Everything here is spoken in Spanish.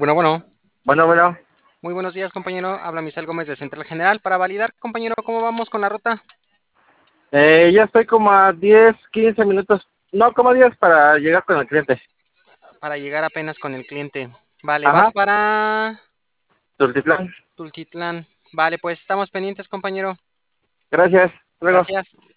Bueno. Bueno, bueno. Muy buenos días, compañero. Habla Misael Gómez de Central General para validar, compañero, cómo vamos con la ruta. Ya estoy como a 10, 15 minutos. No, como a 10 para llegar con el cliente. Para llegar apenas con el cliente. Vale, vas Ajá, para Tultitlán. Tultitlán. Vale, pues estamos pendientes, compañero. Gracias. Luego. Gracias.